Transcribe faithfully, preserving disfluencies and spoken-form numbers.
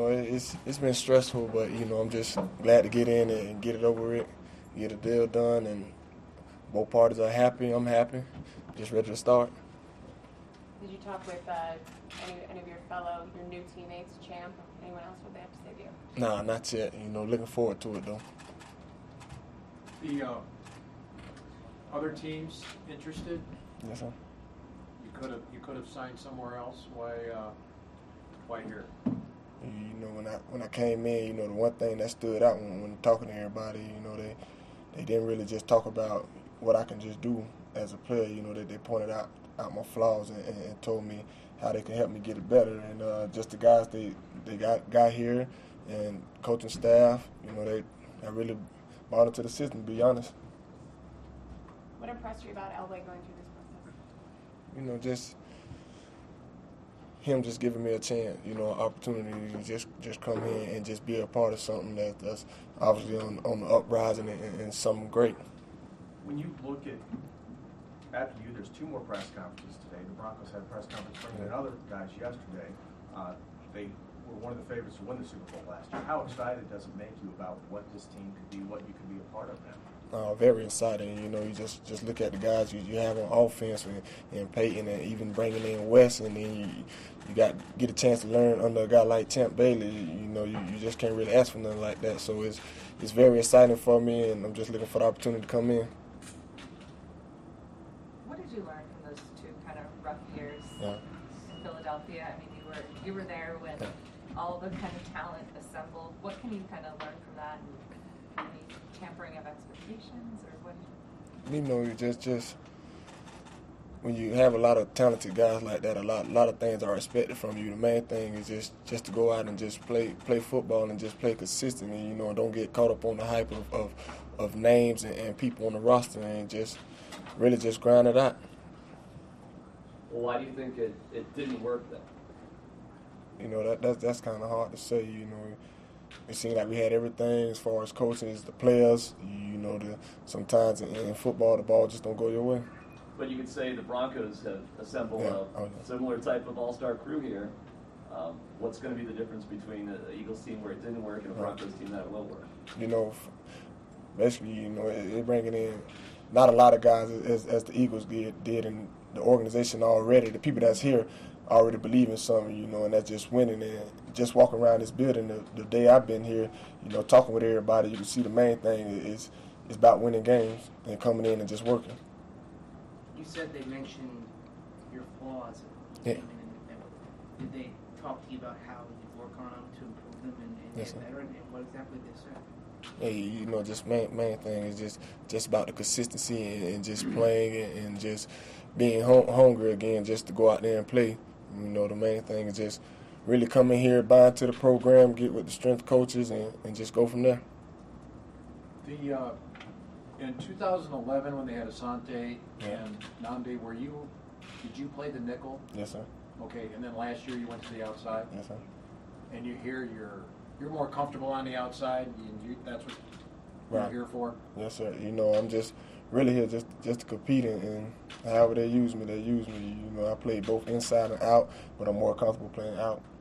know, it, it's it's been stressful, but you know, I'm just glad to get in and get it over with, get a deal done, and both parties are happy. I'm happy. Just ready to start. Did you talk with uh, any, any of your fellow, your new teammates, Champ, anyone else? What they have to say to you? Nah, not yet. You know, looking forward to it though. The uh, other teams interested? Yes, sir. You could have you could have signed somewhere else. Why uh, why here? You know, when I when I came in, you know, the one thing that stood out when, when talking to everybody, you know, they they didn't really just talk about what I can just do as a player. You know, that they, they pointed out out my flaws and, and, and told me how they can help me get it better. And uh, just the guys they they got got here and coaching staff, you know, they I really bought into the system. To be honest. What impressed you about Elway going through this process? You know, just him just giving me a chance, you know, opportunity to just, just come in and just be a part of something that, that's obviously on, on the uprising and, and something great. When you look at, after you, there's two more press conferences today. The Broncos had a press conference bringing in other guys yesterday. Uh, they were one of the favorites to win the Super Bowl last year. How excited does it make you about what this team could be, what you could be a part of now? Uh, very exciting. You know, you just, just look at the guys you, you have on offense and, and Peyton and even bringing in Wes, and then you you got get a chance to learn under a guy like Champ Bailey. You know, you, you just can't really ask for nothing like that. So it's it's very exciting for me, and I'm just looking for the opportunity to come in. What did you learn from those two kind of rough years Yeah. in Philadelphia? I mean, you were you were there when Yeah. all the kind of talent assembled. What can you kind of learn from that? And any tampering of expectations, or what? You know, you just just when you have a lot of talented guys like that, a lot a lot of things are expected from you. The main thing is just, just to go out and just play play football and just play consistently. You know, don't get caught up on the hype of of, of names and, and people on the roster, and just really just grind it out. Well, why do you think it, it didn't work then? You know, that that's that's kind of hard to say. You know, it seemed like we had everything as far as coaches, the players. You know, the sometimes in, in football the ball just don't go your way. But you could say the Broncos have assembled Yeah. a Oh, yeah. similar type of all-star crew here. Um, what's going to be the difference between the Eagles team where it didn't work and a Broncos team that will work? You know, basically, you know, it, it bringing in not a lot of guys as, as the Eagles did, did in the organization already. The people that's here already believe in something, you know, and that's just winning. And just walking around this building the, the day I've been here, you know, talking with everybody, you can see the main thing is is about winning games and coming in and just working. You said they mentioned your flaws. Yeah. Did they talk to you about how you work on them to improve them and, and Yes, get sir. better? And what exactly they said? Hey, you know, just main main thing is just just about the consistency and, and just playing and, and just being hung, hungry again, just to go out there and play. You know, the main thing is just really come in here, buy into the program, get with the strength coaches, and, and just go from there. The uh, in two thousand eleven when they had Asante Yeah. and Nnamdi, were you did you play the nickel? Yes, sir. Okay, and then last year you went to the outside, Yes, sir. and you hear you're you're more comfortable on the outside, and you, that's what Right. you're here for. Yes, sir. You know, I'm just really here just just to compete, and, and however they use me, they use me. You know, I play both inside and out, but I'm more comfortable playing out.